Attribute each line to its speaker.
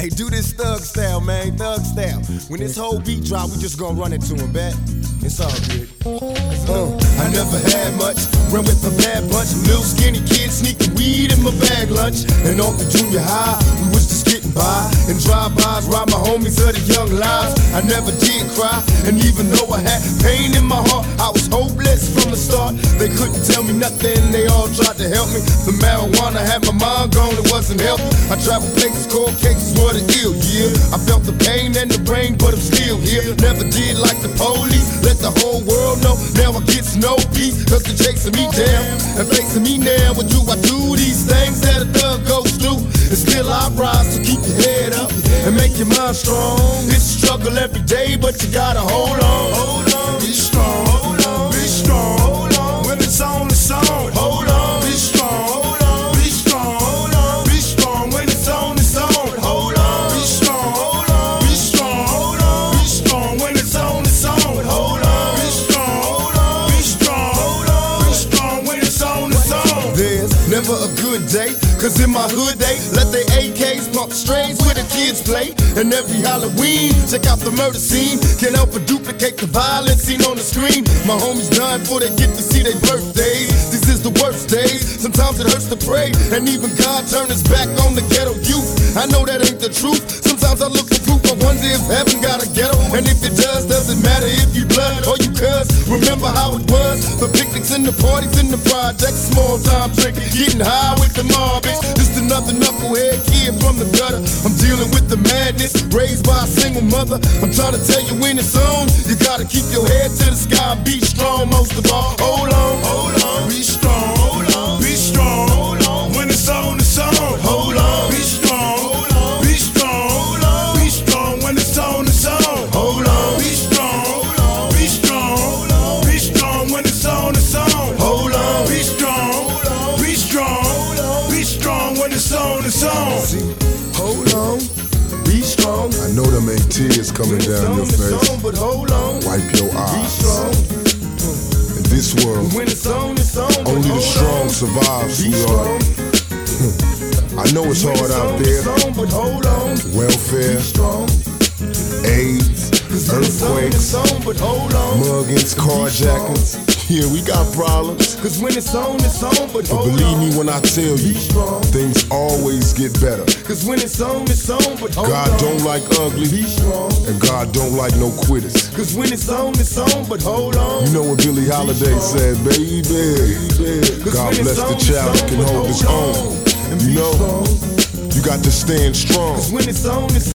Speaker 1: Hey, do this thug style, man, thug style. When this whole beat drop, we just gonna run it to him, bet? It's all good. I never had much, run with a bad bunch. Little skinny kids sneaking weed in my bag lunch. And off the junior high, we was just getting by. And drive-bys, ride my homies of the young lives. I never did cry, and even though I had pain in my heart, I was hopeless from the start. They couldn't tell me nothing, they all tried to help me. The marijuana had my mind gone, it wasn't healthy. I traveled places, cold cases were the ill, yeah. I felt the pain and the rain, but I'm still here. Never did like the police, let the whole world know. Now I get no peace, cause they're chasing me down and facing me now. What do I do? These things that a thug goes through, and still I rise, so keep your head up and make your mind strong. It's a struggle every day, but you gotta hold on. Hold on, be strong, hold on, be strong, hold on. When it's on, it's on. Hold on, be strong, hold on, be strong, hold on, be strong. When it's on, it's on. Hold on, be strong, hold on, be strong, hold on, be strong. When it's on, it's on. Hold on, be strong, hold on, be strong, hold on, be strong. When it's on, it's on. There's never a good day, cause in my hood they let their AKs pump strains where the kids play. And every Halloween, check out the murder scene. Can't help but duplicate the violence seen on the screen. My homies dying before they get to see their birthdays. This is the worst days, sometimes it hurts to pray. And even God turned his back on the ghetto youth. I know that ain't the truth, sometimes I look for proof. I wonder if heaven got a ghetto, and if it does, doesn't matter if you blood or you cuz. Remember how it was, the picnics and the parties in the projects. Small time drinking, getting high with the mob. Just another knucklehead kid from the gutter. I'm dealing with the madness, raised by a single mother. I'm trying to tell you when it's on, you gotta keep your head to the sky and be strong most of all. Hold on, be strong, hold on, be strong, hold on. When it's on, it's on. Hold on, be strong, hold on, be strong, hold on, be strong. When it's on, it's on. Hold on, be strong, hold on, be strong, hold on, be strong. When it's on, it's on. Hold on, be strong, be strong, be strong. When it's on, it's on. See, hold on, be strong.
Speaker 2: I know them ain't tears coming down your face.
Speaker 1: But hold on,
Speaker 2: wipe your
Speaker 1: be
Speaker 2: eyes.
Speaker 1: strong.
Speaker 2: In this world,
Speaker 1: When it's on, it's on.
Speaker 2: only the strong survive, sweetheart. I know it's hard out there.
Speaker 1: But hold on,
Speaker 2: Welfare,
Speaker 1: be strong.
Speaker 2: AIDS, earthquakes,
Speaker 1: But hold on,
Speaker 2: muggings, carjackings. Yeah, we got problems.
Speaker 1: cause when it's on, but
Speaker 2: But
Speaker 1: hold
Speaker 2: believe
Speaker 1: on.
Speaker 2: me when I tell you,
Speaker 1: Be strong.
Speaker 2: things always get better.
Speaker 1: Cause when it's on, but hold
Speaker 2: God
Speaker 1: on.
Speaker 2: don't like ugly,
Speaker 1: Be strong.
Speaker 2: and God don't like no quitters.
Speaker 1: Cause when it's on, but hold on.
Speaker 2: You know what Billie Holiday said, baby, God bless the child that can hold his own. You know, you got to stand strong.
Speaker 1: Cause when it's on,